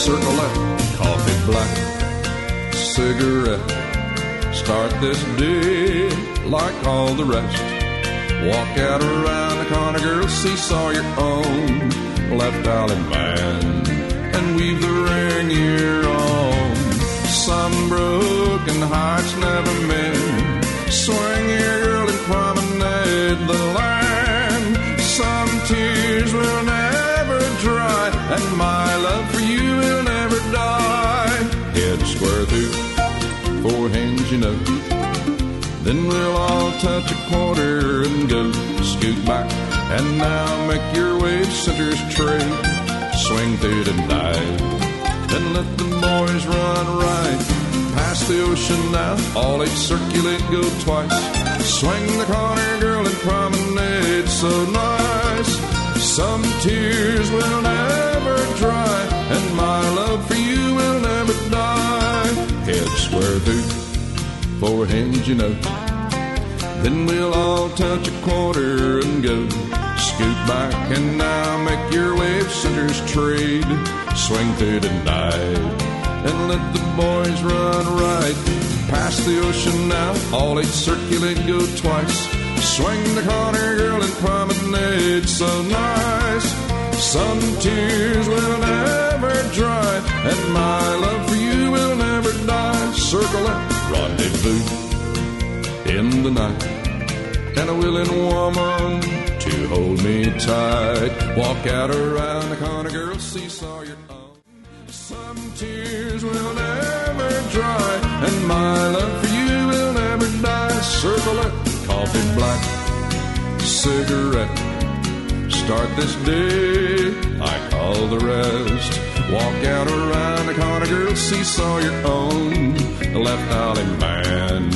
circle left, coffee black, cigarette. Start this day like all the rest. Walk out around the corner, girl, seesaw your own left alley man, and weave the ring you're on. Some broken hearts never mend. Swing your girl and promenade the land. Some tears will never dry, and my love for you will never die. Head square through, four hands, you know. Then we'll all touch a quarter and go. Scoot back, and now make your wave centers trade. Swing through the night, then let the boys run right. Past the ocean now, all eight circulate, go twice. Swing the corner, girl, and promenade so nice. Some tears will never dry, and my love for you will never die. Head square through, four hands, you know. Then we'll all touch a quarter and go. Scoot back, and now make your wave centers trade. Swing through the night, and let the boys run right. Past the ocean now, all eight circulate, go twice. Swing the corner, girl, and promenade so nice. Some tears will never dry, and my love for you will never die. Circle up, rendezvous in the night, and a willing woman to hold me tight. Walk out around the corner, girl, seesaw your own. Some tears will never dry, and my love for you will never die. Circle it, coffee black, cigarette. Start this day like all the rest. Walk out around the corner, girl, seesaw your own left alley man,